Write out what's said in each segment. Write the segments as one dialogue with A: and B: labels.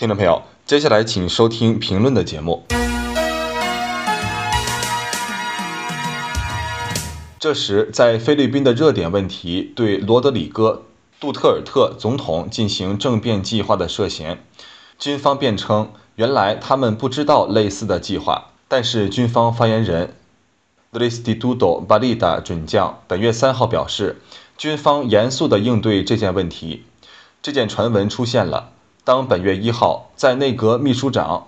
A: 听众朋友，接下来请收听评论的节目。这时，在菲律宾的热点问题对罗德里戈·杜特尔特总统进行政变计划的涉嫌，军方辩称原来他们不知道类似的计划，但是军方发言人 Restituto Balida 准将本月3号表示，军方严肃地应对这件问题。这件传闻出现了，当本月1号在内阁秘书长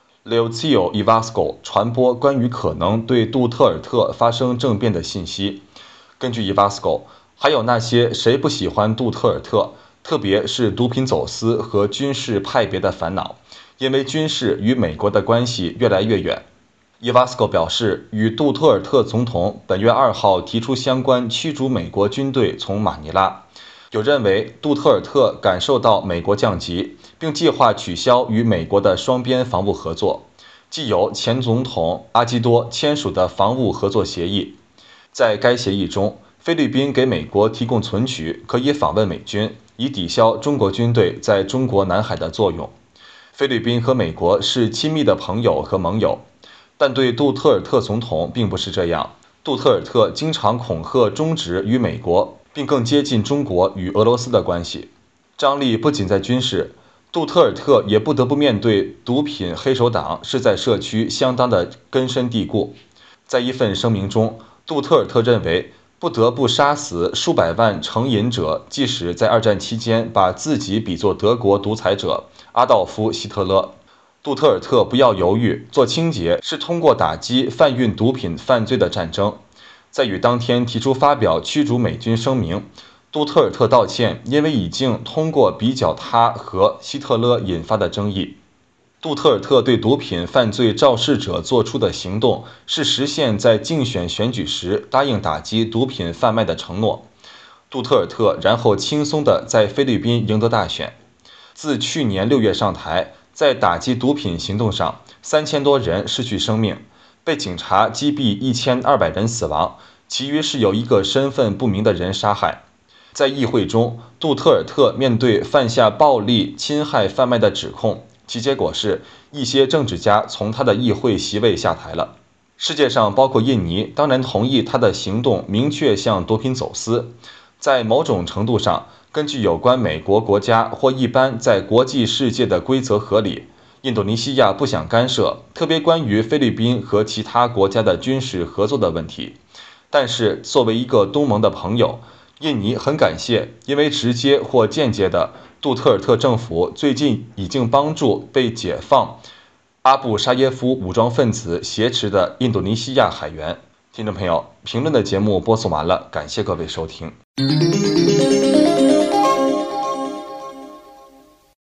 A: Leocio Ivasco 传播关于可能对杜特尔特发生政变的信息。根据 Ivasco， 还有那些谁不喜欢杜特尔特，特别是毒品走私和军事派别的烦恼，因为军事与美国的关系越来越远。Ivasco 表示，与杜特尔特总统本月2号提出相关驱逐美国军队从马尼拉。有认为杜特尔特感受到美国降级，并计划取消与美国的双边防务合作，既有前总统阿基多签署的防务合作协议。在该协议中，菲律宾给美国提供存取，可以访问美军，以抵消中国军队在中国南海的作用。菲律宾和美国是亲密的朋友和盟友，但对杜特尔特总统并不是这样。杜特尔特经常恐吓终止与美国并更接近中国与俄罗斯的关系。张力不仅在军事，杜特尔特也不得不面对毒品黑手党是在社区相当的根深蒂固。在一份声明中，杜特尔特认为不得不杀死数百万成瘾者，即使在2战期间把自己比作德国独裁者阿道夫·希特勒。杜特尔特不要犹豫，做清洁是通过打击贩运毒品犯罪的战争。在与当天提出发表驱逐美军声明，杜特尔特道歉，因为已经通过比较他和希特勒引发的争议。杜特尔特对毒品犯罪肇事者做出的行动，是实现在竞选选举时答应打击毒品贩卖的承诺。杜特尔特然后轻松地在菲律宾赢得大选。自去年6月上台，在打击毒品行动上，3000多人失去生命，被警察击毙1200人死亡，其余是由一个身份不明的人杀害。在议会中，杜特尔特面对犯下暴力侵害贩卖的指控，其结果是一些政治家从他的议会席位下台了。世界上包括印尼当然同意他的行动明确向毒品走私。在某种程度上，根据有关美国国家或一般在国际世界的规则合理，印度尼西亚不想干涉，特别关于菲律宾和其他国家的军事合作的问题。但是作为一个东盟的朋友，印尼很感谢，因为直接或间接的，杜特尔特政府最近已经帮助被解放阿布沙耶夫武装分子挟持的印度尼西亚海员。听众朋友，评论的节目播送完了，感谢各位收听。